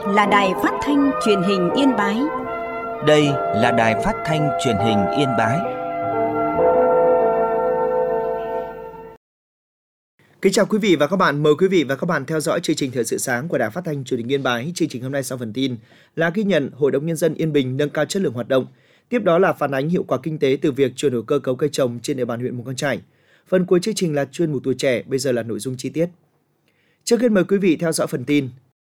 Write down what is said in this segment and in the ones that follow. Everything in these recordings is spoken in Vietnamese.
là Đài Phát thanh Truyền hình Yên Bái. Đây là Đài Phát thanh Truyền hình Yên Bái. Kính chào quý vị và các bạn, mời quý vị và các bạn theo dõi chương trình Thời sự sáng của Đài Phát thanh Truyền hình Yên Bái. Chương trình hôm nay sau phần tin là ghi nhận Hội đồng Nhân dân Yên Bình nâng cao chất lượng hoạt động. Tiếp đó là phản ánh hiệu quả kinh tế từ việc chuyển đổi cơ cấu cây trồng trên địa bàn huyện Mù Căng Chải. Phần cuối chương trình là chuyên mục tuổi trẻ, bây giờ là nội dung chi tiết. Trước hết mời quý vị theo dõi phần tin.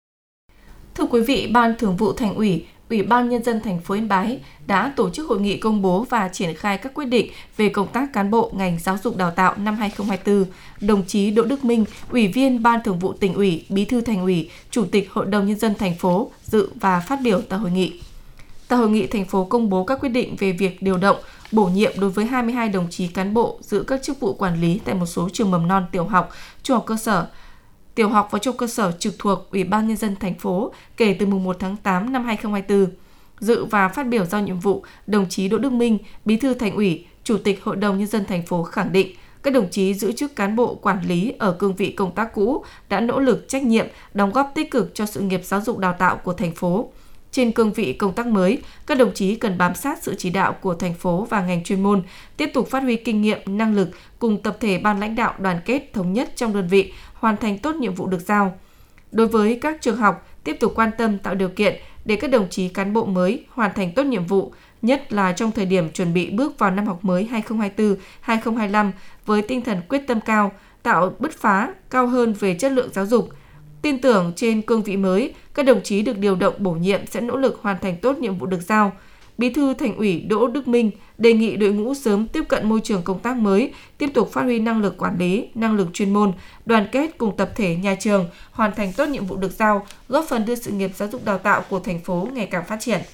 Thưa quý vị, Ban Thường vụ Thành ủy, Ủy ban Nhân dân thành phố Yên Bái đã tổ chức hội nghị công bố và triển khai các quyết định về công tác cán bộ ngành giáo dục đào tạo năm 2024. Đồng chí Đỗ Đức Minh, Ủy viên Ban Thường vụ Tỉnh ủy, Bí thư Thành ủy, Chủ tịch Hội đồng Nhân dân thành phố dự và phát biểu tại hội nghị. Tại hội nghị, thành phố công bố các quyết định về việc điều động, bổ nhiệm đối với 22 đồng chí cán bộ giữ các chức vụ quản lý tại một số trường mầm non, tiểu học, trung học cơ sở, tiểu học và trung cơ sở trực thuộc Ủy ban Nhân dân thành phố kể từ mùng 1 tháng 8 năm 2024. Dự và phát biểu giao nhiệm vụ, đồng chí Đỗ Đức Minh, Bí thư Thành ủy, Chủ tịch Hội đồng Nhân dân thành phố khẳng định các đồng chí giữ chức cán bộ quản lý ở cương vị công tác cũ đã nỗ lực, trách nhiệm, đóng góp tích cực cho sự nghiệp giáo dục đào tạo của thành phố. Trên cương vị công tác mới, các đồng chí cần bám sát sự chỉ đạo của thành phố và ngành chuyên môn, tiếp tục phát huy kinh nghiệm, năng lực cùng tập thể ban lãnh đạo đoàn kết thống nhất trong đơn vị, hoàn thành tốt nhiệm vụ được giao. Đối với các trường học, tiếp tục quan tâm tạo điều kiện để các đồng chí cán bộ mới hoàn thành tốt nhiệm vụ, nhất là trong thời điểm chuẩn bị bước vào năm học mới 2024-2025 với tinh thần quyết tâm cao, tạo bứt phá cao hơn về chất lượng giáo dục. Tin tưởng trên cương vị mới, các đồng chí được điều động bổ nhiệm sẽ nỗ lực hoàn thành tốt nhiệm vụ được giao. Bí thư Thành ủy Đỗ Đức Minh đề nghị đội ngũ sớm tiếp cận môi trường công tác mới, tiếp tục phát huy năng lực quản lý, năng lực chuyên môn, đoàn kết cùng tập thể nhà trường, hoàn thành tốt nhiệm vụ được giao, góp phần đưa sự nghiệp giáo dục đào tạo của thành phố ngày càng phát triển.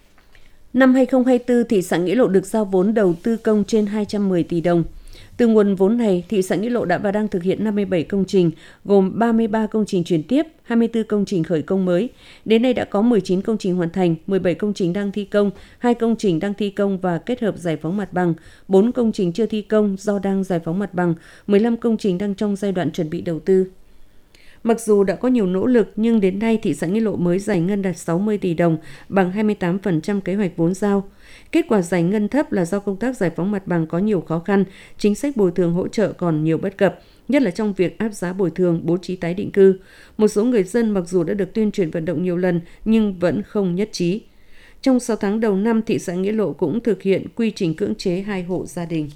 Năm 2024, thị xã Nghĩa Lộ được giao vốn đầu tư công trên 210 tỷ đồng. Từ nguồn vốn này, thị xã Nghĩa Lộ đã và đang thực hiện 57 công trình, gồm 33 công trình chuyển tiếp, 24 công trình khởi công mới. Đến nay đã có 19 công trình hoàn thành, 17 công trình đang thi công, 2 công trình đang thi công và kết hợp giải phóng mặt bằng, 4 công trình chưa thi công do đang giải phóng mặt bằng, 15 công trình đang trong giai đoạn chuẩn bị đầu tư. Mặc dù đã có nhiều nỗ lực nhưng đến nay thị xã Nghĩa Lộ mới giải ngân đạt 60 tỷ đồng, bằng 28% kế hoạch vốn giao. Kết quả giải ngân thấp là do công tác giải phóng mặt bằng có nhiều khó khăn, chính sách bồi thường hỗ trợ còn nhiều bất cập, nhất là trong việc áp giá bồi thường, bố trí tái định cư. Một số người dân mặc dù đã được tuyên truyền vận động nhiều lần nhưng vẫn không nhất trí. Trong 6 tháng đầu năm, thị xã Nghĩa Lộ cũng thực hiện quy trình cưỡng chế 2 hộ gia đình.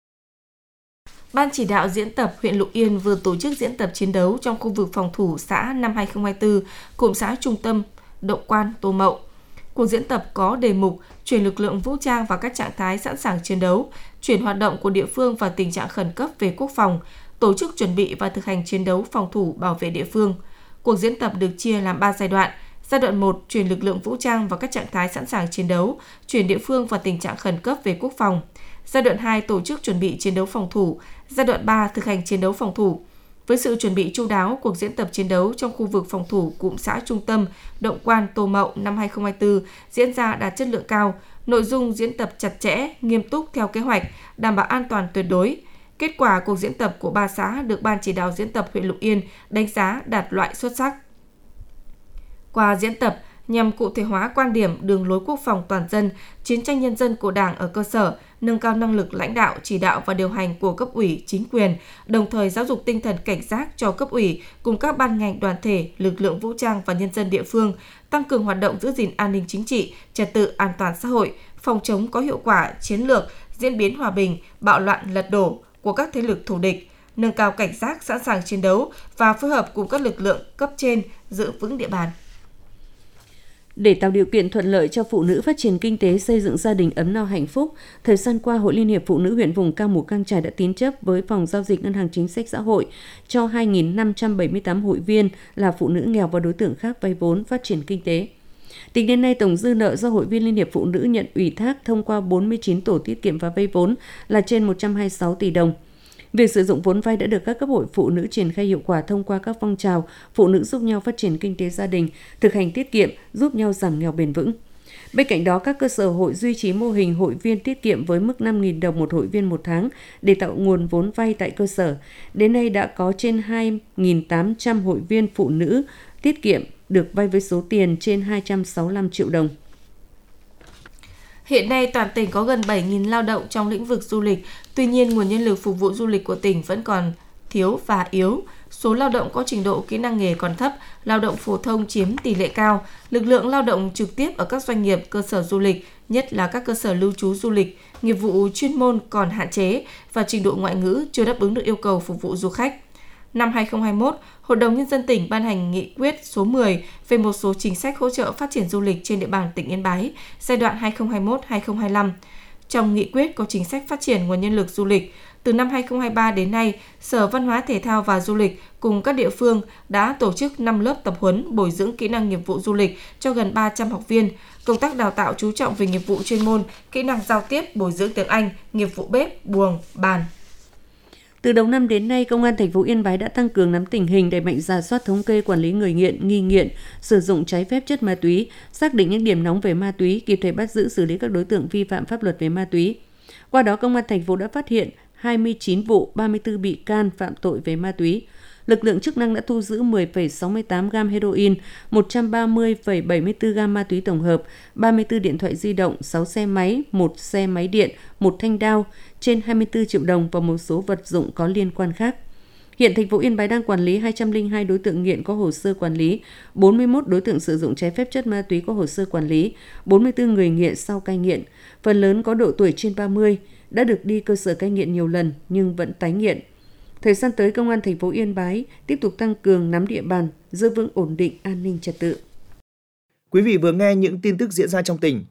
Ban chỉ đạo diễn tập huyện Lục Yên vừa tổ chức diễn tập chiến đấu trong khu vực phòng thủ xã năm 2024, cụm xã Trung Tâm, Động Quan, Tô Mậu. Cuộc diễn tập có đề mục chuyển lực lượng vũ trang vào các trạng thái sẵn sàng chiến đấu, chuyển hoạt động của địa phương vào tình trạng khẩn cấp về quốc phòng, tổ chức chuẩn bị và thực hành chiến đấu phòng thủ bảo vệ địa phương. Cuộc diễn tập được chia làm 3 giai đoạn. Giai đoạn 1, chuyển lực lượng vũ trang vào các trạng thái sẵn sàng chiến đấu, chuyển địa phương vào tình trạng khẩn cấp về quốc phòng. Giai đoạn 2, tổ chức chuẩn bị chiến đấu phòng thủ. Giai đoạn 3, thực hành chiến đấu phòng thủ. Với sự chuẩn bị chu đáo, cuộc diễn tập chiến đấu trong khu vực phòng thủ cụm xã Trung Tâm, Động Quan, Tô Mậu năm 2024 diễn ra đạt chất lượng cao, nội dung diễn tập chặt chẽ, nghiêm túc theo kế hoạch, đảm bảo an toàn tuyệt đối. Kết quả cuộc diễn tập của 3 xã được Ban chỉ đạo diễn tập huyện Lục Yên đánh giá đạt loại xuất sắc. Qua diễn tập, nhằm cụ thể hóa quan điểm đường lối quốc phòng toàn dân, chiến tranh nhân dân của Đảng ở cơ sở, nâng cao năng lực lãnh đạo, chỉ đạo và điều hành của cấp ủy, chính quyền, đồng thời giáo dục tinh thần cảnh giác cho cấp ủy cùng các ban ngành đoàn thể, lực lượng vũ trang và nhân dân địa phương, tăng cường hoạt động giữ gìn an ninh chính trị, trật tự an toàn xã hội, phòng chống có hiệu quả chiến lược, diễn biến hòa bình, bạo loạn lật đổ của các thế lực thù địch, nâng cao cảnh giác sẵn sàng chiến đấu và phối hợp cùng các lực lượng cấp trên giữ vững địa bàn. Để tạo điều kiện thuận lợi cho phụ nữ phát triển kinh tế, xây dựng gia đình ấm no hạnh phúc, thời gian qua, Hội Liên hiệp Phụ nữ huyện vùng cao Mù Căng Chải đã tín chấp với Phòng Giao dịch Ngân hàng Chính sách Xã hội cho 2.578 hội viên là phụ nữ nghèo và đối tượng khác vay vốn phát triển kinh tế. Tính đến nay, tổng dư nợ do Hội viên Liên hiệp Phụ nữ nhận ủy thác thông qua 49 tổ tiết kiệm và vay vốn là trên 126 tỷ đồng. Việc sử dụng vốn vay đã được các cấp hội phụ nữ triển khai hiệu quả thông qua các phong trào phụ nữ giúp nhau phát triển kinh tế gia đình, thực hành tiết kiệm, giúp nhau giảm nghèo bền vững. Bên cạnh đó, các cơ sở hội duy trì mô hình hội viên tiết kiệm với mức 5.000 đồng một hội viên một tháng để tạo nguồn vốn vay tại cơ sở. Đến nay đã có trên 2.800 hội viên phụ nữ tiết kiệm được vay với số tiền trên 265 triệu đồng. Hiện nay, toàn tỉnh có gần 7.000 lao động trong lĩnh vực du lịch. Tuy nhiên, nguồn nhân lực phục vụ du lịch của tỉnh vẫn còn thiếu và yếu. Số lao động có trình độ kỹ năng nghề còn thấp, lao động phổ thông chiếm tỷ lệ cao. Lực lượng lao động trực tiếp ở các doanh nghiệp, cơ sở du lịch, nhất là các cơ sở lưu trú du lịch, nghiệp vụ chuyên môn còn hạn chế và trình độ ngoại ngữ chưa đáp ứng được yêu cầu phục vụ du khách. Năm 2021, Hội đồng Nhân dân tỉnh ban hành nghị quyết số 10 về một số chính sách hỗ trợ phát triển du lịch trên địa bàn tỉnh Yên Bái giai đoạn 2021-2025. Trong nghị quyết có chính sách phát triển nguồn nhân lực du lịch. Từ năm 2023 đến nay, Sở Văn hóa Thể thao và Du lịch cùng các địa phương đã tổ chức 5 lớp tập huấn bồi dưỡng kỹ năng nghiệp vụ du lịch cho gần 300 học viên. Công tác đào tạo chú trọng về nghiệp vụ chuyên môn, kỹ năng giao tiếp, bồi dưỡng tiếng Anh, nghiệp vụ bếp, buồng, bàn. Từ đầu năm đến nay, Công an thành phố Yên Bái đã tăng cường nắm tình hình, đẩy mạnh rà soát thống kê quản lý người nghiện, nghi nghiện, sử dụng trái phép chất ma túy, xác định những điểm nóng về ma túy, kịp thời bắt giữ xử lý các đối tượng vi phạm pháp luật về ma túy. Qua đó, Công an thành phố đã phát hiện 29 vụ, 34 bị can phạm tội về ma túy. Lực lượng chức năng đã thu giữ 10,68 gam heroin, 130,74 gam ma túy tổng hợp, 34 điện thoại di động, 6 xe máy, 1 xe máy điện, 1 thanh đao, trên 24 triệu đồng và một số vật dụng có liên quan khác. Hiện thành phố Yên Bái đang quản lý 202 đối tượng nghiện có hồ sơ quản lý, 41 đối tượng sử dụng trái phép chất ma túy có hồ sơ quản lý, 44 người nghiện sau cai nghiện, phần lớn có độ tuổi trên 30, đã được đi cơ sở cai nghiện nhiều lần nhưng vẫn tái nghiện. Thời gian tới, Công an thành phố Yên Bái tiếp tục tăng cường nắm địa bàn, giữ vững ổn định an ninh trật tự. Quý vị vừa nghe những tin tức diễn ra trong tỉnh.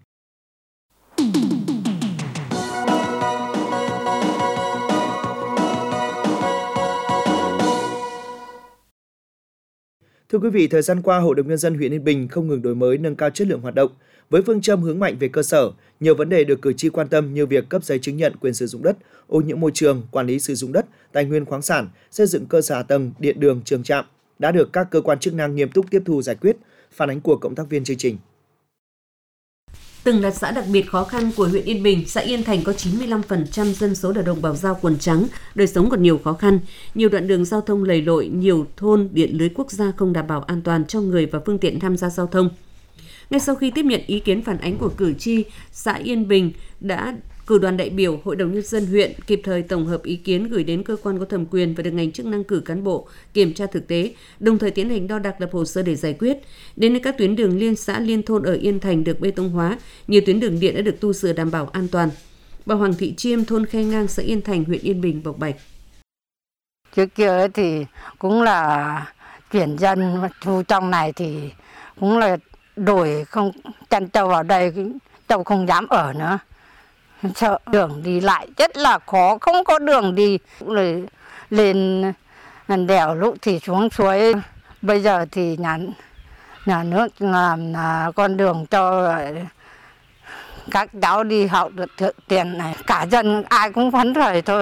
Thưa quý vị, thời gian qua, Hội đồng Nhân dân huyện Yên Bình không ngừng đổi mới, nâng cao chất lượng hoạt động. Với phương châm hướng mạnh về cơ sở, nhiều vấn đề được cử tri quan tâm như việc cấp giấy chứng nhận quyền sử dụng đất, ô nhiễm môi trường, quản lý sử dụng đất, tài nguyên khoáng sản, xây dựng cơ sở hạ tầng, điện đường, trường trạm đã được các cơ quan chức năng nghiêm túc tiếp thu giải quyết. Phản ánh của cộng tác viên chương trình. Từng là xã đặc biệt khó khăn của huyện Yên Bình, xã Yên Thành có 95% dân số là đồng bào Dao quần trắng, đời sống còn nhiều khó khăn. Nhiều đoạn đường giao thông lầy lội, nhiều thôn điện lưới quốc gia không đảm bảo an toàn cho người và phương tiện tham gia giao thông. Ngay sau khi tiếp nhận ý kiến phản ánh của cử tri, xã Yên Bình đã cử đoàn đại biểu Hội đồng Nhân dân huyện kịp thời tổng hợp ý kiến gửi đến cơ quan có thẩm quyền và được ngành chức năng cử cán bộ kiểm tra thực tế, đồng thời tiến hành đo đạc lập hồ sơ để giải quyết. Đến nay các tuyến đường liên xã liên thôn ở Yên Thành được bê tông hóa, nhiều tuyến đường điện đã được tu sửa đảm bảo an toàn. Bà Hoàng Thị Chiêm, thôn Khe Ngang, xã Yên Thành, huyện Yên Bình bộc bạch. Trước kia thì cũng là chuyển dân thu trong này thì cũng là đổi không chăn trâu vào đây, trâu không dám ở nữa. Sợ đường đi lại rất là khó, không có đường đi, rồi lên đèo lúc thì xuống suối. Bây giờ thì nhà nước làm con đường cho các cháu đi học được tiền này, cả dân ai cũng phấn khởi thôi.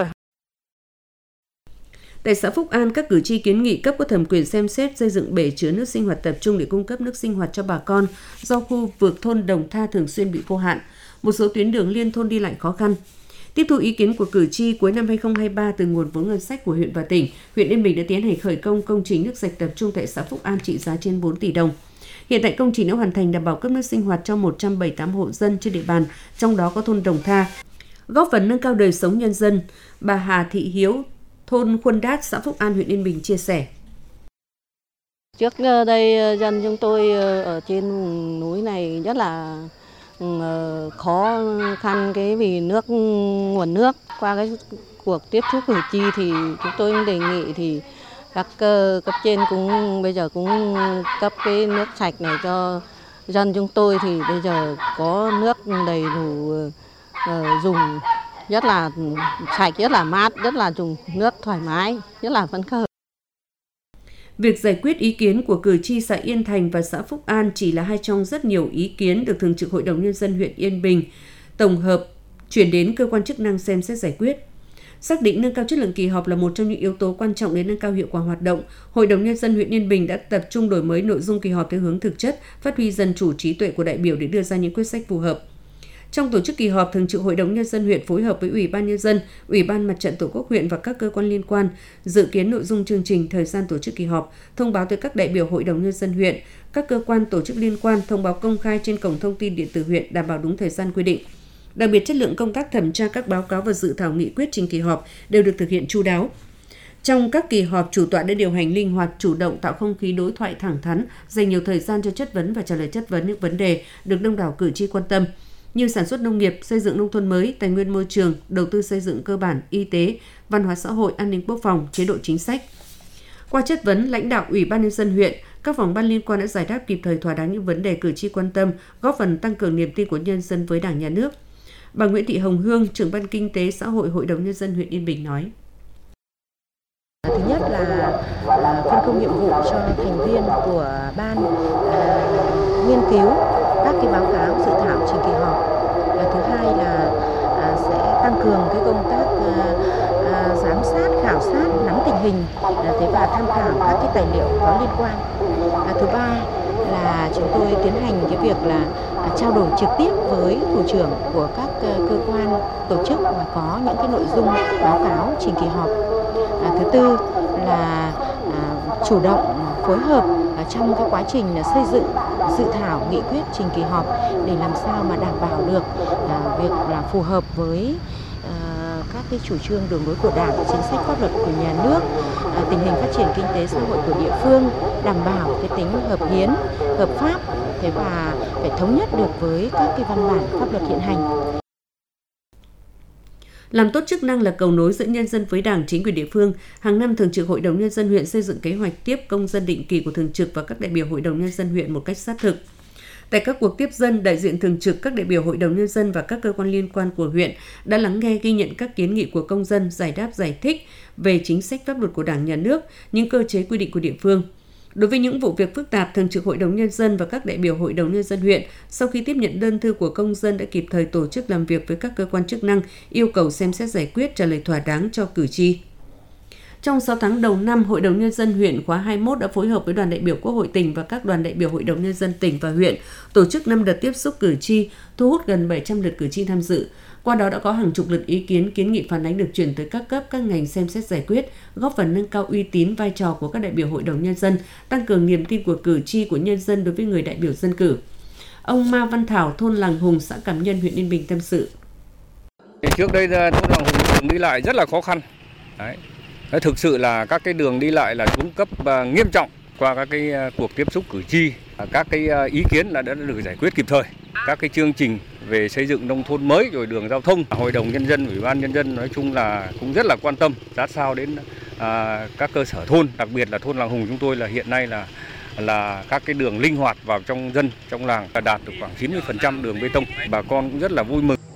Tại xã Phúc An, các cử tri kiến nghị cấp có thẩm quyền xem xét xây dựng bể chứa nước sinh hoạt tập trung để cung cấp nước sinh hoạt cho bà con do khu vực thôn Đồng Tha thường xuyên bị khô hạn. Một số tuyến đường liên thôn đi lại khó khăn. Tiếp thu ý kiến của cử tri, cuối năm 2023 từ nguồn vốn ngân sách của huyện và tỉnh, huyện Yên Bình đã tiến hành khởi công công trình nước sạch tập trung tại xã Phúc An trị giá trên 4 tỷ đồng. Hiện tại công trình đã hoàn thành đảm bảo cấp nước sinh hoạt cho 178 hộ dân trên địa bàn, trong đó có thôn Đồng Tha, góp phần nâng cao đời sống nhân dân. Bà Hà Thị Hiếu, thôn Khuôn Đát, xã Phúc An, huyện Yên Bình chia sẻ. Trước đây dân chúng tôi ở trên vùng núi này rất là khó khăn vì nguồn nước. Qua cái cuộc tiếp xúc cử tri thì chúng tôi đề nghị thì các cấp trên cũng bây giờ cũng cấp cái nước sạch này cho dân chúng tôi, thì bây giờ có nước đầy đủ dùng, rất là sạch, rất là mát, rất là dùng nước thoải mái, rất là phấn khởi. Việc giải quyết ý kiến của cử tri xã Yên Thành và xã Phúc An chỉ là hai trong rất nhiều ý kiến được Thường trực Hội đồng Nhân dân huyện Yên Bình tổng hợp chuyển đến cơ quan chức năng xem xét giải quyết. Xác định nâng cao chất lượng kỳ họp là một trong những yếu tố quan trọng đến nâng cao hiệu quả hoạt động, Hội đồng Nhân dân huyện Yên Bình đã tập trung đổi mới nội dung kỳ họp theo hướng thực chất, phát huy dân chủ trí tuệ của đại biểu để đưa ra những quyết sách phù hợp. Trong tổ chức kỳ họp, Thường trực Hội đồng Nhân dân huyện phối hợp với Ủy ban Nhân dân, Ủy ban Mặt trận Tổ quốc huyện và các cơ quan liên quan dự kiến nội dung chương trình, thời gian tổ chức kỳ họp, thông báo tới các đại biểu Hội đồng Nhân dân huyện, các cơ quan tổ chức liên quan, thông báo công khai trên cổng thông tin điện tử huyện, đảm bảo đúng thời gian quy định. Đặc biệt, chất lượng công tác thẩm tra các báo cáo và dự thảo nghị quyết trình kỳ họp đều được thực hiện chu đáo. Trong các kỳ họp, chủ tọa đã điều hành linh hoạt, chủ động tạo không khí đối thoại thẳng thắn, dành nhiều thời gian cho chất vấn và trả lời chất vấn những vấn đề được đông đảo cử tri quan tâm, như sản xuất nông nghiệp, xây dựng nông thôn mới, tài nguyên môi trường, đầu tư xây dựng cơ bản, y tế, văn hóa xã hội, an ninh quốc phòng, chế độ chính sách. Qua chất vấn, lãnh đạo Ủy ban Nhân dân huyện, các phòng ban liên quan đã giải đáp kịp thời thỏa đáng những vấn đề cử tri quan tâm, góp phần tăng cường niềm tin của nhân dân với Đảng, Nhà nước. Bà Nguyễn Thị Hồng Hương, trưởng ban Kinh tế Xã hội Hội đồng Nhân dân huyện Yên Bình nói. Thứ nhất là phân công nhiệm vụ cho thành viên của ban nghiên cứu các cái báo cáo dự thảo trình kỳ họp. Thứ hai là sẽ tăng cường cái công tác giám sát, khảo sát, nắm tình hình và tham khảo các cái tài liệu có liên quan. Thứ ba là chúng tôi tiến hành cái việc là trao đổi trực tiếp với thủ trưởng của các cơ quan tổ chức mà có những cái nội dung báo cáo trình kỳ họp. Thứ tư là chủ động phối hợp trong cái quá trình xây dựng dự thảo nghị quyết trình kỳ họp để làm sao mà đảm bảo được việc là phù hợp với các cái chủ trương đường lối của Đảng, chính sách pháp luật của nhà nước, tình hình phát triển kinh tế xã hội của địa phương, đảm bảo cái tính hợp hiến, hợp pháp và phải thống nhất được với các cái văn bản pháp luật hiện hành. Làm tốt chức năng là cầu nối giữa nhân dân với Đảng, chính quyền địa phương, hàng năm Thường trực Hội đồng Nhân dân huyện xây dựng kế hoạch tiếp công dân định kỳ của Thường trực và các đại biểu Hội đồng Nhân dân huyện một cách sát thực. Tại các cuộc tiếp dân, đại diện Thường trực, các đại biểu Hội đồng Nhân dân và các cơ quan liên quan của huyện đã lắng nghe, ghi nhận các kiến nghị của công dân, giải đáp, giải thích về chính sách pháp luật của Đảng, Nhà nước, những cơ chế quy định của địa phương. Đối với những vụ việc phức tạp, Thường trực Hội đồng Nhân dân và các đại biểu Hội đồng Nhân dân huyện sau khi tiếp nhận đơn thư của công dân đã kịp thời tổ chức làm việc với các cơ quan chức năng, yêu cầu xem xét giải quyết, trả lời thỏa đáng cho cử tri. Trong 6 tháng đầu năm, Hội đồng Nhân dân huyện khóa 21 đã phối hợp với đoàn đại biểu Quốc hội tỉnh và các đoàn đại biểu Hội đồng Nhân dân tỉnh và huyện tổ chức 5 đợt tiếp xúc cử tri, thu hút gần 700 lượt cử tri tham dự. Qua đó đã có hàng chục lượt ý kiến, kiến nghị phản ánh được chuyển tới các cấp, các ngành xem xét giải quyết, góp phần nâng cao uy tín, vai trò của các đại biểu Hội đồng Nhân dân, tăng cường niềm tin của cử tri, của nhân dân đối với người đại biểu dân cử. Ông Ma Văn Thảo, thôn Làng Hùng, xã Cảm Nhân, huyện Yên Bình tâm sự. Trước đây thôn Làng Hùng đường đi lại rất là khó khăn. Đấy. Thực sự là các cái đường đi lại là xuống cấp nghiêm trọng. Qua các cái cuộc tiếp xúc cử tri, các cái ý kiến đã được giải quyết kịp thời. Các cái chương trình về xây dựng nông thôn mới rồi đường giao thông, Hội đồng Nhân dân, Ủy ban Nhân dân nói chung là cũng rất là quan tâm sát sao đến các cơ sở thôn, đặc biệt là thôn Làng Hùng chúng tôi là hiện nay là các cái đường linh hoạt vào trong dân, trong làng đạt được khoảng 90% đường bê tông. Bà con cũng rất là vui mừng.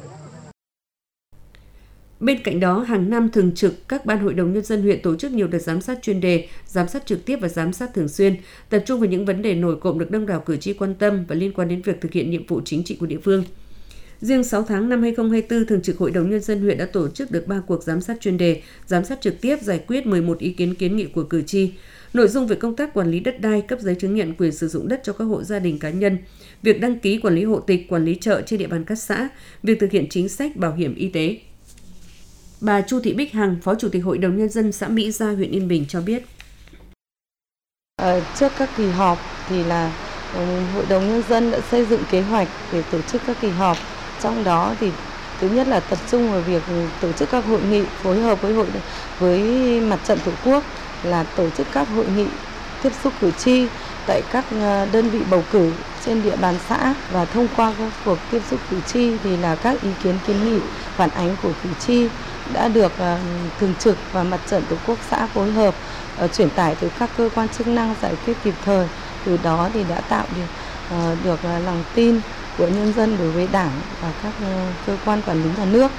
Bên cạnh đó, hàng năm Thường trực các ban Hội đồng Nhân dân huyện tổ chức nhiều đợt giám sát chuyên đề, giám sát trực tiếp và giám sát thường xuyên, tập trung vào những vấn đề nổi cộm được đông đảo cử tri quan tâm và liên quan đến việc thực hiện nhiệm vụ chính trị của địa phương. Riêng 6 tháng năm 2024, Thường trực Hội đồng Nhân dân huyện đã tổ chức được 3 cuộc giám sát chuyên đề, giám sát trực tiếp, giải quyết 11 ý kiến kiến nghị của cử tri. Nội dung về công tác quản lý đất đai, cấp giấy chứng nhận quyền sử dụng đất cho các hộ gia đình cá nhân, việc đăng ký quản lý hộ tịch, quản lý chợ trên địa bàn các xã, việc thực hiện chính sách bảo hiểm y tế. Bà Chu Thị Bích Hằng, Phó Chủ tịch Hội đồng Nhân dân xã Mỹ Gia, huyện Yên Bình cho biết. Trước các kỳ họp thì là Hội đồng Nhân dân đã xây dựng kế hoạch để tổ chức các kỳ họp. Trong đó thì thứ nhất là tập trung vào việc tổ chức các hội nghị, phối hợp với Mặt trận Tổ quốc là tổ chức các hội nghị tiếp xúc cử tri tại các đơn vị bầu cử trên địa bàn xã, và thông qua các cuộc tiếp xúc cử tri thì là các ý kiến kiến nghị phản ánh của cử tri đã được Thường trực và Mặt trận Tổ quốc xã phối hợp chuyển tải tới các cơ quan chức năng giải quyết kịp thời. Từ đó thì đã tạo được lòng tin của nhân dân đối với Đảng và các cơ quan quản lý nhà nước.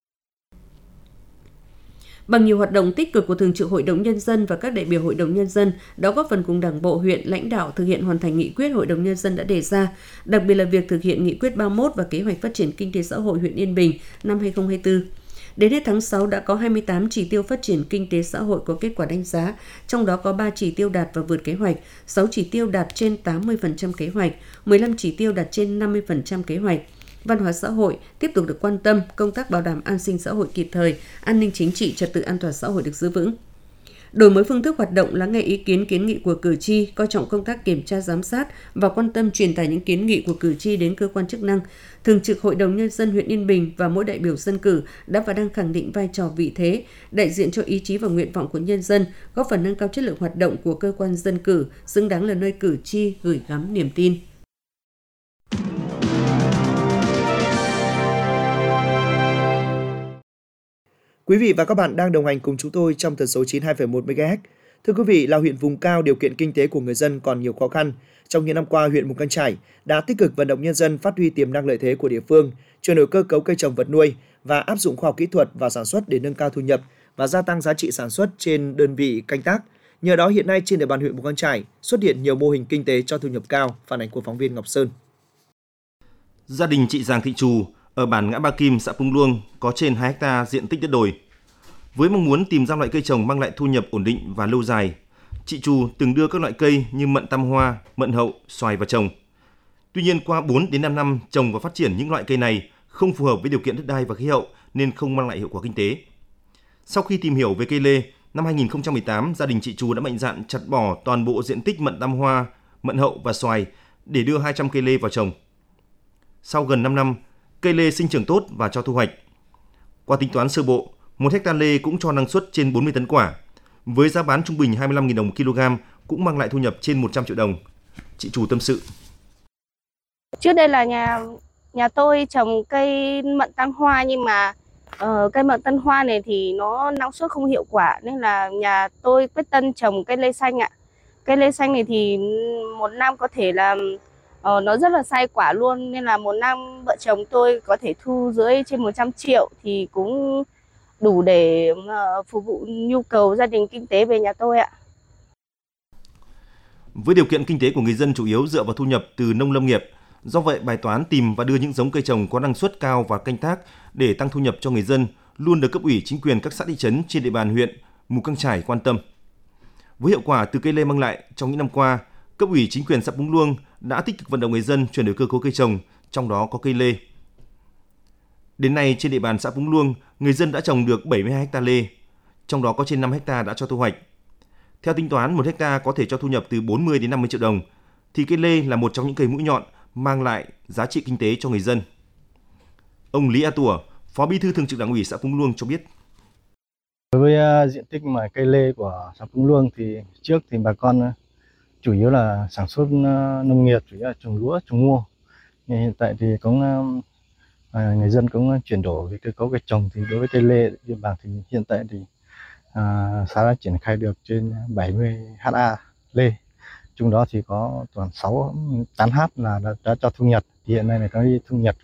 Bằng nhiều hoạt động tích cực của Thường trực Hội đồng Nhân dân và các đại biểu Hội đồng Nhân dân đã góp phần cùng Đảng bộ huyện, lãnh đạo thực hiện hoàn thành nghị quyết Hội đồng Nhân dân đã đề ra, đặc biệt là việc thực hiện nghị quyết 31 và kế hoạch phát triển kinh tế xã hội huyện Yên Bình năm 2024. Đến hết tháng 6 đã có 28 chỉ tiêu phát triển kinh tế xã hội có kết quả đánh giá, trong đó có 3 chỉ tiêu đạt và vượt kế hoạch, 6 chỉ tiêu đạt trên 80% kế hoạch, 15 chỉ tiêu đạt trên 50% kế hoạch. văn hóa xã hội tiếp tục được quan tâm, công tác bảo đảm an sinh xã hội kịp thời, an ninh chính trị, trật tự an toàn xã hội được giữ vững. Đổi mới phương thức hoạt động, lắng nghe ý kiến kiến nghị của cử tri, coi trọng công tác kiểm tra giám sát và quan tâm truyền tải những kiến nghị của cử tri đến cơ quan chức năng. Thường trực Hội đồng Nhân dân huyện Yên Bình và mỗi đại biểu dân cử đã và đang khẳng định vai trò vị thế, đại diện cho ý chí và nguyện vọng của nhân dân, góp phần nâng cao chất lượng hoạt động của cơ quan dân cử, xứng đáng là nơi cử tri gửi gắm niềm tin. Quý vị và các bạn đang đồng hành cùng chúng tôi trong tần số 92,1 MHz. Thưa quý vị, là huyện vùng cao, điều kiện kinh tế của người dân còn nhiều khó khăn. Trong những năm qua, huyện Mù Cang Chải đã tích cực vận động nhân dân phát huy tiềm năng lợi thế của địa phương, chuyển đổi cơ cấu cây trồng vật nuôi và áp dụng khoa học kỹ thuật vào sản xuất để nâng cao thu nhập và gia tăng giá trị sản xuất trên đơn vị canh tác. Nhờ đó, hiện nay trên địa bàn huyện Mù Cang Chải xuất hiện nhiều mô hình kinh tế cho thu nhập cao. Phản ánh của phóng viên Ngọc Sơn. Gia đình chị Giàng Thị Trù ở bản Ngã Ba Kim, xã Pung Luông có trên 2 ha diện tích đất đồi. Với mong muốn tìm ra loại cây trồng mang lại thu nhập ổn định và lâu dài, chị Trù từng đưa các loại cây như mận tam hoa, mận hậu, xoài vào trồng. Tuy nhiên, qua 4 đến 5 năm trồng và phát triển những loại cây này không phù hợp với điều kiện đất đai và khí hậu nên không mang lại hiệu quả kinh tế. Sau khi tìm hiểu về cây lê, năm 2018, gia đình chị Trù đã mạnh dạn chặt bỏ toàn bộ diện tích mận tam hoa, mận hậu và xoài để đưa 200 cây lê vào trồng. Sau gần 5 năm, cây lê sinh trưởng tốt và cho thu hoạch. Qua tính toán sơ bộ, 1 hectare lê cũng cho năng suất trên 40 tấn quả. Với giá bán trung bình 25.000 đồng một kg cũng mang lại thu nhập trên 100 triệu đồng. Chị Trù tâm sự. Trước đây là nhà tôi trồng cây mận tam hoa, nhưng mà cây mận tam hoa này thì nó năng suất không hiệu quả nên là nhà tôi quyết tâm trồng cây lê xanh ạ. Cây lê xanh này thì một năm có thể là nó rất là sai quả luôn, nên là một năm vợ chồng tôi có thể thu dưới trên 100 triệu thì cũng đủ để phục vụ nhu cầu gia đình kinh tế về nhà tôi ạ. Với điều kiện kinh tế của người dân chủ yếu dựa vào thu nhập từ nông lâm nghiệp, do vậy bài toán tìm và đưa những giống cây trồng có năng suất cao và canh tác để tăng thu nhập cho người dân luôn được cấp ủy chính quyền các xã thị trấn trên địa bàn huyện Mù Cang Chải quan tâm. Với hiệu quả từ cây lê mang lại trong những năm qua, cấp ủy chính quyền xã Pung Luông đã tích cực vận động người dân chuyển đổi cơ cấu cây trồng, trong đó có cây lê. Đến nay trên địa bàn xã Pung Luông, người dân đã trồng được 72 ha lê, trong đó có trên 5 ha đã cho thu hoạch. Theo tính toán, 1 ha có thể cho thu nhập từ 40 đến 50 triệu đồng, thì cây lê là một trong những cây mũi nhọn mang lại giá trị kinh tế cho người dân. Ông Lý A Tủa, Phó Bí thư Thường trực Đảng ủy xã Pung Luông cho biết. Đối với diện tích mà cây lê của xã Pung Luông thì trước thì bà con chủ yếu là sản xuất nông nghiệp, chủ yếu là trồng lúa, trồng ngô. Hiện tại thì cũng người dân cũng chuyển đổi về cơ cấu cây trồng, thì đối với cây lê địa bàn thì hiện tại thì xã đã triển khai được trên 70 ha lê, trong đó thì có toàn 8 ha là đã cho thu nhập. Thì hiện nay là cái thu nhập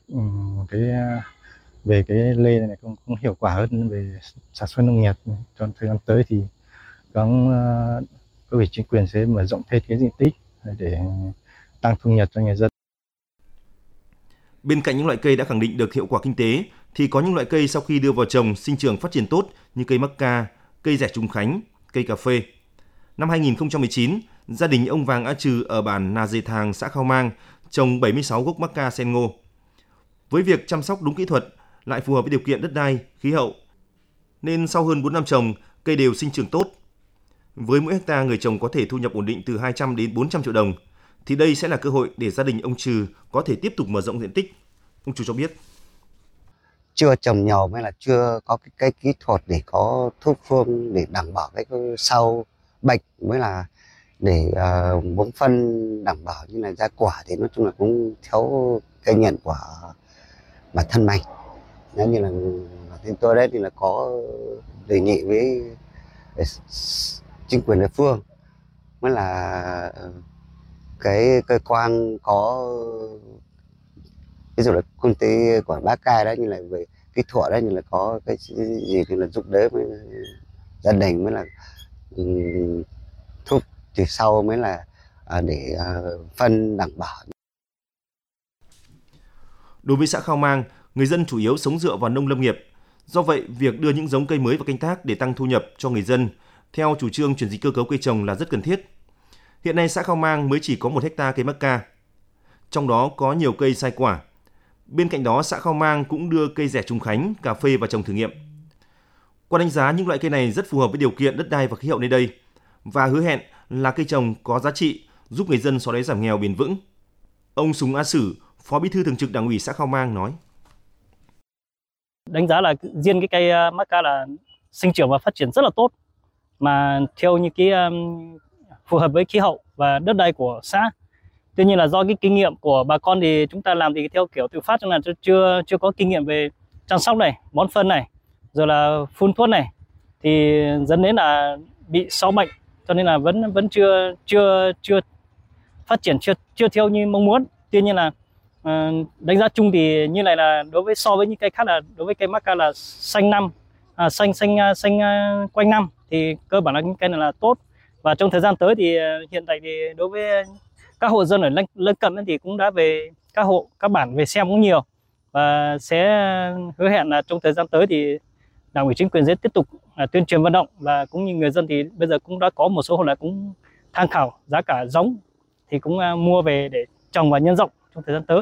về cái lê này cũng hiệu quả hơn về sản xuất nông nghiệp. Trong thời gian tới thì cũng các vị chính quyền sẽ mở rộng thêm cái diện tích để tăng thu nhập cho người dân. Bên cạnh những loại cây đã khẳng định được hiệu quả kinh tế, thì có những loại cây sau khi đưa vào trồng sinh trưởng phát triển tốt như cây mắc ca, cây rẻ Trung Khánh, cây cà phê. Năm 2019, gia đình ông Vàng A Trừ ở bản Nà Dê Thàng, xã Khao Mang trồng 76 gốc mắc ca sen ngô. Với việc chăm sóc đúng kỹ thuật, lại phù hợp với điều kiện đất đai, khí hậu, nên sau hơn 4 năm trồng, cây đều sinh trưởng tốt. Với mỗi hecta người trồng có thể thu nhập ổn định từ 200 đến 400 triệu đồng, thì đây sẽ là cơ hội để gia đình ông Trừ có thể tiếp tục mở rộng diện tích. Ông Trừ cho biết. Chưa trồng nhiều mới là chưa có cái kỹ thuật để có thuốc phương để đảm bảo cái sau bệnh, mới là để bón phân đảm bảo như là ra quả thì nói chung là cũng theo cây nhận của bản thân mình. Nếu như là tên tôi đấy thì là có đề nghị với chính quyền địa phương, mới là cái cơ quan có ví dụ là công ty của Bác Cai đấy, như là về kỹ thuật đấy, như là có cái gì thì là giúp đỡ với gia đình, mới là thuốc từ sau mới là để phân đảm bảo. Đối với xã Khao Mang, người dân chủ yếu sống dựa vào nông lâm nghiệp. Do vậy, việc đưa những giống cây mới vào canh tác để tăng thu nhập cho người dân theo chủ trương chuyển dịch cơ cấu cây trồng là rất cần thiết. Hiện nay xã Khao Mang mới chỉ có 1 hectare cây mắc ca, trong đó có nhiều cây sai quả. Bên cạnh đó, xã Khao Mang cũng đưa cây rẻ Trùng Khánh, cà phê vào trồng thử nghiệm. Qua đánh giá, những loại cây này rất phù hợp với điều kiện đất đai và khí hậu nơi đây và hứa hẹn là cây trồng có giá trị, giúp người dân xóa đói giảm nghèo bền vững. Ông Súng A Sử, Phó Bí thư Thường trực Đảng ủy xã Khao Mang nói: Đánh giá là riêng cái cây Macca là sinh trưởng và phát triển rất là tốt, mà theo như cái phù hợp với khí hậu và đất đai của xã. Tuy nhiên là do cái kinh nghiệm của bà con thì chúng ta làm thì theo kiểu tự phát, cho nên là chưa có kinh nghiệm về chăm sóc này, bón phân này, rồi là phun thuốc này, thì dẫn đến là bị sâu bệnh, cho nên là vẫn chưa phát triển chưa theo như mong muốn. Tuy nhiên là đánh giá chung thì như này là đối với so với những cây khác, là đối với cây Macca là xanh quanh năm, thì cơ bản là những cây này là tốt. Và trong thời gian tới thì hiện tại thì đối với các hộ dân ở lân cận thì cũng đã về các bản về xem cũng nhiều, và sẽ hứa hẹn là trong thời gian tới thì Đảng ủy chính quyền sẽ tiếp tục tuyên truyền vận động, và cũng như người dân thì bây giờ cũng đã có một số hộ là cũng tham khảo giá cả giống thì cũng mua về để trồng và nhân rộng trong thời gian tới.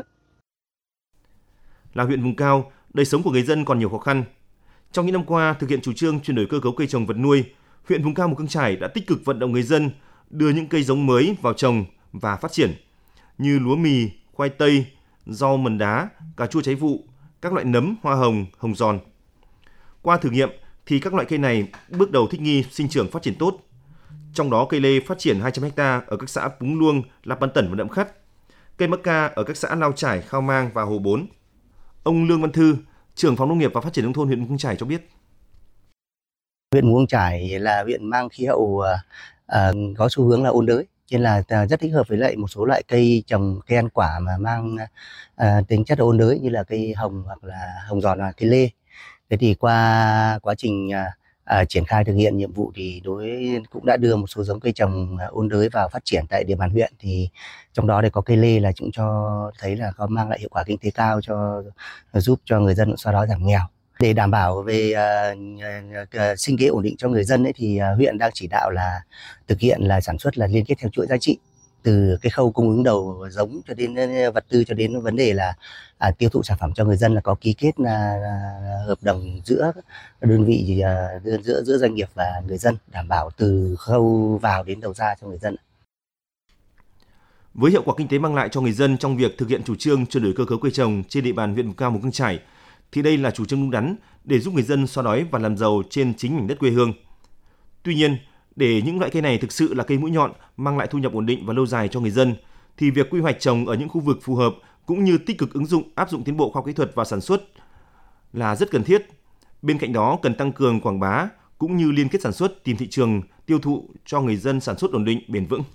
Là huyện vùng cao, đời sống của người dân còn nhiều khó khăn. Trong những năm qua, thực hiện chủ trương chuyển đổi cơ cấu cây trồng vật nuôi, huyện vùng cao Mù Căng Chải đã tích cực vận động người dân đưa những cây giống mới vào trồng và phát triển như lúa mì, khoai tây, rau mần đá, cà chua trái vụ, các loại nấm, hoa hồng, hồng giòn. Qua thử nghiệm thì các loại cây này bước đầu thích nghi sinh trưởng phát triển tốt. Trong đó cây lê phát triển 200 ha ở các xã Púng Luông, Lạp Ban Tẩn và Nậm Khắt, cây Macca ở các xã Lao Chải, Khao Mang và Hồ Bốn. Ông Lương Văn Thư, trưởng phòng nông nghiệp và phát triển nông thôn huyện Mù Căng Chải cho biết: Huyện Mù Căng Chải là huyện mang khí hậu có xu hướng là ôn đới, nên là rất thích hợp với lại một số loại cây trồng, cây ăn quả mà mang tính chất ôn đới như là cây hồng hoặc là hồng giòn và cây lê. Thế thì qua quá trình triển khai thực hiện nhiệm vụ thì cũng đã đưa một số giống cây trồng ôn đới vào phát triển tại địa bàn huyện, thì trong đó thì có cây lê là cũng cho thấy là có mang lại hiệu quả kinh tế cao, giúp cho người dân xóa đói giảm nghèo. Để đảm bảo về sinh kế ổn định cho người dân ấy, thì huyện đang chỉ đạo là thực hiện là sản xuất là liên kết theo chuỗi giá trị, từ cái khâu cung ứng đầu giống cho đến vật tư cho đến vấn đề là tiêu thụ sản phẩm cho người dân, là có ký kết hợp đồng giữa đơn vị giữa doanh nghiệp và người dân, đảm bảo từ khâu vào đến đầu ra cho người dân. Với hiệu quả kinh tế mang lại cho người dân trong việc thực hiện chủ trương chuyển đổi cơ cấu cây trồng trên địa bàn huyện vùng cao Mù Căng Chải, thì đây là chủ trương đúng đắn để giúp người dân xóa đói và làm giàu trên chính mảnh đất quê hương. Tuy nhiên, để những loại cây này thực sự là cây mũi nhọn mang lại thu nhập ổn định và lâu dài cho người dân, thì việc quy hoạch trồng ở những khu vực phù hợp cũng như tích cực áp dụng tiến bộ khoa học kỹ thuật vào sản xuất là rất cần thiết. Bên cạnh đó, cần tăng cường quảng bá cũng như liên kết sản xuất, tìm thị trường tiêu thụ cho người dân sản xuất ổn định, bền vững.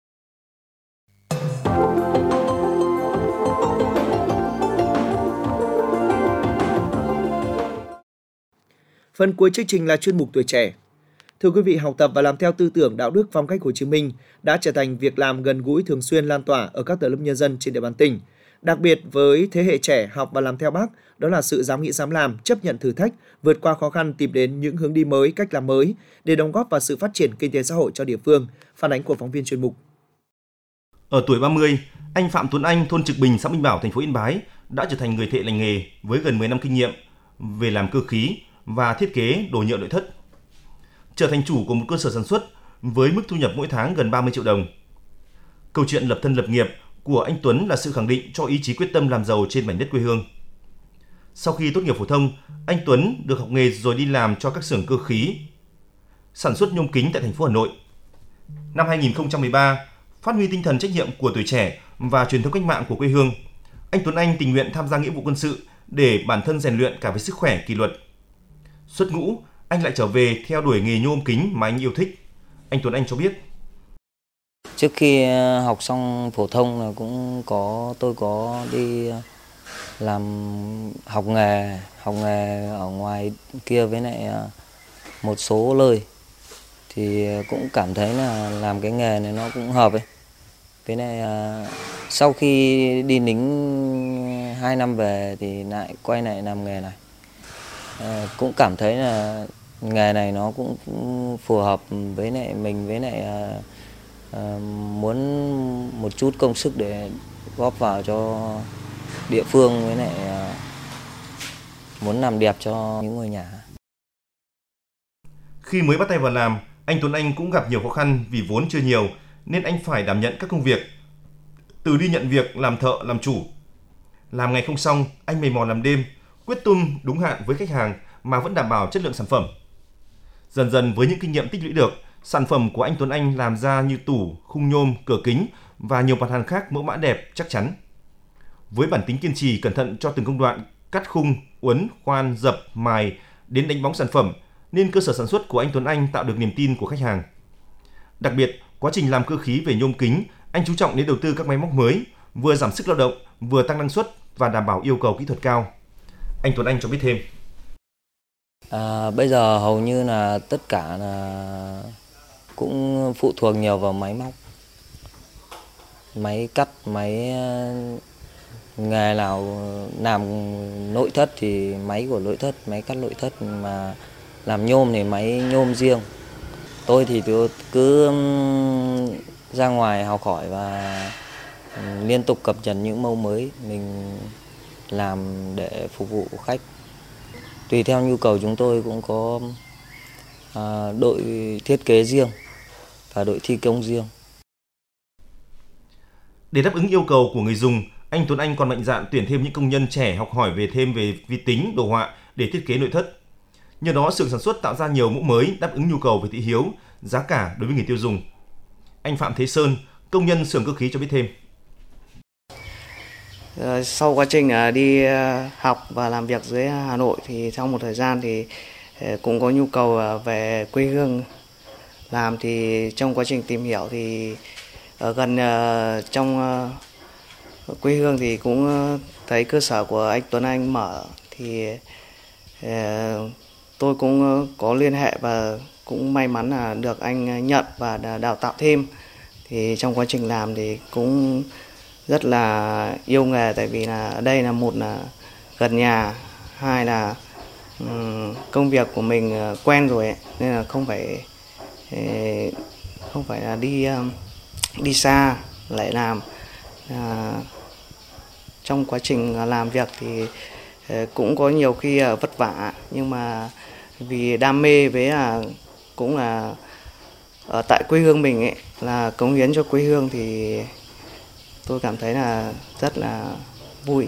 Phần cuối chương trình là chuyên mục Tuổi trẻ. Thưa quý vị, học tập và làm theo tư tưởng đạo đức phong cách Hồ Chí Minh đã trở thành việc làm gần gũi, thường xuyên lan tỏa ở các tầng lớp nhân dân trên địa bàn tỉnh. Đặc biệt với thế hệ trẻ học và làm theo Bác, đó là sự dám nghĩ dám làm, chấp nhận thử thách, vượt qua khó khăn, tìm đến những hướng đi mới, cách làm mới để đóng góp vào sự phát triển kinh tế xã hội cho địa phương. Phản ánh của phóng viên chuyên mục. Ở tuổi 30, anh Phạm Tuấn Anh, thôn Trực Bình, xã Minh Bảo, thành phố Yên Bái đã trở thành người thợ lành nghề với gần 10 năm kinh nghiệm về làm cơ khí và thiết kế đồ nhựa nội thất. Trở thành chủ của một cơ sở sản xuất với mức thu nhập mỗi tháng gần 30 triệu đồng. Câu chuyện lập thân lập nghiệp của anh Tuấn là sự khẳng định cho ý chí quyết tâm làm giàu trên mảnh đất quê hương. Sau khi tốt nghiệp phổ thông, anh Tuấn được học nghề rồi đi làm cho các xưởng cơ khí, sản xuất nhôm kính tại thành phố Hà Nội. Năm 2013, phát huy tinh thần trách nhiệm của tuổi trẻ và truyền thống cách mạng của quê hương, anh Tuấn Anh tình nguyện tham gia nghĩa vụ quân sự để bản thân rèn luyện cả về sức khỏe, kỷ luật. Xuất ngũ, anh lại trở về theo đuổi nghề nhôm kính mà anh yêu thích. Anh Tuấn Anh cho biết: Trước khi học xong phổ thông là tôi có đi làm học nghề ở ngoài kia với lại một số nơi, thì cũng cảm thấy là làm cái nghề này nó cũng hợp ấy. Với lại sau khi đi lính 2 năm về thì lại quay lại làm nghề này. Cũng cảm thấy là nghề này nó cũng phù hợp với lại mình, với lại muốn một chút công sức để góp vào cho địa phương với lại muốn làm đẹp cho những ngôi nhà. Khi mới bắt tay vào làm, anh Tuấn Anh cũng gặp nhiều khó khăn vì vốn chưa nhiều nên anh phải đảm nhận các công việc. Từ đi nhận việc, làm thợ, làm chủ. Làm ngày không xong, anh mày mò làm đêm, quyết tâm đúng hạn với khách hàng mà vẫn đảm bảo chất lượng sản phẩm. Dần dần với những kinh nghiệm tích lũy được, sản phẩm của anh Tuấn Anh làm ra như tủ, khung nhôm, cửa kính và nhiều mặt hàng khác mẫu mã đẹp, chắc chắn. Với bản tính kiên trì, cẩn thận cho từng công đoạn, cắt khung, uốn, khoan, dập, mài đến đánh bóng sản phẩm, nên cơ sở sản xuất của anh Tuấn Anh tạo được niềm tin của khách hàng. Đặc biệt, quá trình làm cơ khí về nhôm kính, anh chú trọng đến đầu tư các máy móc mới, vừa giảm sức lao động, vừa tăng năng suất và đảm bảo yêu cầu kỹ thuật cao. Anh Tuấn Anh cho biết thêm. Bây giờ hầu như là tất cả là cũng phụ thuộc nhiều vào máy móc. Máy cắt, máy nghề nào làm nội thất thì máy của nội thất, máy cắt nội thất, mà làm nhôm thì máy nhôm riêng. Tôi thì cứ ra ngoài học hỏi và liên tục cập nhật những mẫu mới mình làm để phục vụ khách. Tùy theo nhu cầu chúng tôi cũng có đội thiết kế riêng và đội thi công riêng. Để đáp ứng yêu cầu của người dùng, anh Tuấn Anh còn mạnh dạn tuyển thêm những công nhân trẻ học hỏi thêm về vi tính, đồ họa để thiết kế nội thất. Nhờ đó, xưởng sản xuất tạo ra nhiều mẫu mới đáp ứng nhu cầu về thị hiếu, giá cả đối với người tiêu dùng. Anh Phạm Thế Sơn, công nhân xưởng cơ khí cho biết thêm. Sau quá trình đi học và làm việc dưới Hà Nội thì trong một thời gian thì cũng có nhu cầu về quê hương làm, thì trong quá trình tìm hiểu thì ở gần trong quê hương thì cũng thấy cơ sở của anh Tuấn Anh mở, thì tôi cũng có liên hệ và cũng may mắn là được anh nhận và đào tạo thêm. Thì trong quá trình làm thì cũng rất là yêu nghề, tại vì là ở đây là một là gần nhà, hai là công việc của mình quen rồi ấy, nên là không phải là đi xa lại làm. Trong quá trình làm việc thì cũng có nhiều khi vất vả, nhưng mà vì đam mê với cũng là ở tại quê hương mình ấy, là cống hiến cho quê hương, thì tôi cảm thấy là rất là vui.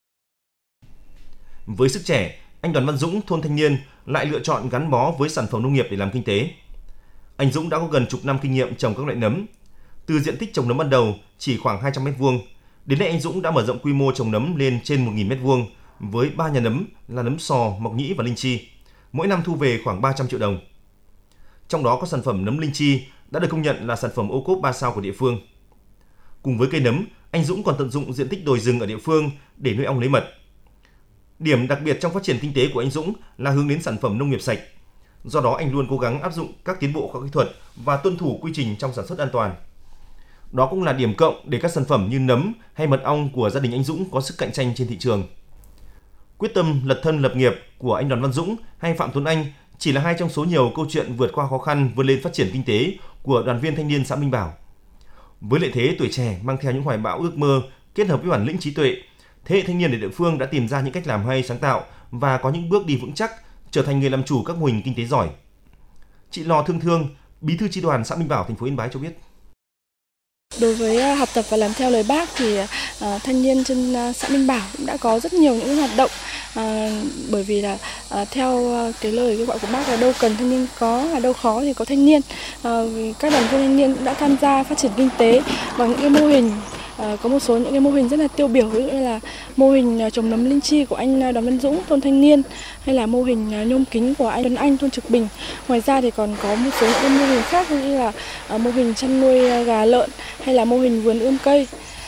Với sức trẻ, anh Đoàn Văn Dũng, thôn Thanh Niên lại lựa chọn gắn bó với sản phẩm nông nghiệp để làm kinh tế. Anh Dũng đã có gần chục năm kinh nghiệm trồng các loại nấm. Từ diện tích trồng nấm ban đầu chỉ khoảng 200 m2, đến nay anh Dũng đã mở rộng quy mô trồng nấm lên trên 1.000 m2 với 3 nhà nấm là nấm sò, mộc nhĩ và linh chi. Mỗi năm thu về khoảng 300 triệu đồng. Trong đó có sản phẩm nấm linh chi đã được công nhận là sản phẩm ô cốp 3 sao của địa phương. Cùng với cây nấm, anh Dũng còn tận dụng diện tích đồi rừng ở địa phương để nuôi ong lấy mật. Điểm đặc biệt trong phát triển kinh tế của anh Dũng là hướng đến sản phẩm nông nghiệp sạch. Do đó anh luôn cố gắng áp dụng các tiến bộ khoa học kỹ thuật và tuân thủ quy trình trong sản xuất an toàn. Đó cũng là điểm cộng để các sản phẩm như nấm hay mật ong của gia đình anh Dũng có sức cạnh tranh trên thị trường. Quyết tâm lật thân lập nghiệp của anh Đoàn Văn Dũng hay Phạm Tuấn Anh chỉ là hai trong số nhiều câu chuyện vượt qua khó khăn vươn lên phát triển kinh tế của đoàn viên thanh niên xã Minh Bảo. Với lợi thế tuổi trẻ mang theo những hoài bão ước mơ kết hợp với bản lĩnh trí tuệ, thế hệ thanh niên ở địa phương đã tìm ra những cách làm hay, sáng tạo và có những bước đi vững chắc, trở thành người làm chủ các mô hình kinh tế giỏi. Chị Lò Thương Thương, bí thư chi đoàn xã Minh Bảo, thành phố Yên Bái cho biết. Đối với học tập và làm theo lời Bác thì thanh niên trên xã Minh Bảo cũng đã có rất nhiều những hoạt động, bởi vì là theo cái lời kêu gọi của Bác là đâu cần thanh niên có, là đâu khó thì có thanh niên. Các đoàn viên thanh niên cũng đã tham gia phát triển kinh tế bằng những cái mô hình. Có một số những cái mô hình rất là tiêu biểu, ví dụ như là mô hình trồng nấm linh chi của anh Đoàn Văn Dũng, thôn Thanh Niên, hay là mô hình nhôm kính của anh Tuấn Anh, thôn Trực Bình. Ngoài ra thì còn có một số những cái mô hình khác như là mô hình chăn nuôi gà lợn hay là mô hình vườn ươm cây.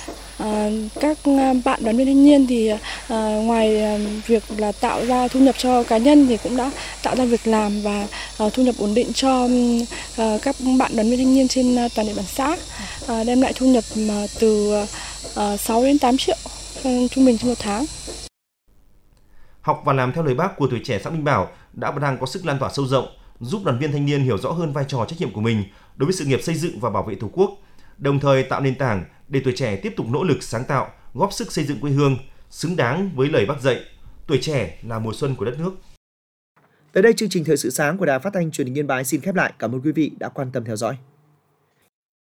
Các bạn đoàn viên thanh niên thì ngoài việc là tạo ra thu nhập cho cá nhân thì cũng đã tạo ra việc làm và thu nhập ổn định cho các bạn đoàn viên thanh niên trên toàn địa bàn xã, đem lại thu nhập từ 6 đến 8 triệu trung bình trong một tháng. Học và làm theo lời Bác của tuổi trẻ xã Minh Bảo đã và đang có sức lan tỏa sâu rộng, giúp đoàn viên thanh niên hiểu rõ hơn vai trò trách nhiệm của mình đối với sự nghiệp xây dựng và bảo vệ Tổ quốc, đồng thời tạo nền tảng để tuổi trẻ tiếp tục nỗ lực sáng tạo, góp sức xây dựng quê hương, xứng đáng với lời Bác dạy, tuổi trẻ là mùa xuân của đất nước. Tới đây chương trình Thời sự sáng của Đài Phát thanh Truyền hình Yên Bái xin khép lại. Cảm ơn quý vị đã quan tâm theo dõi.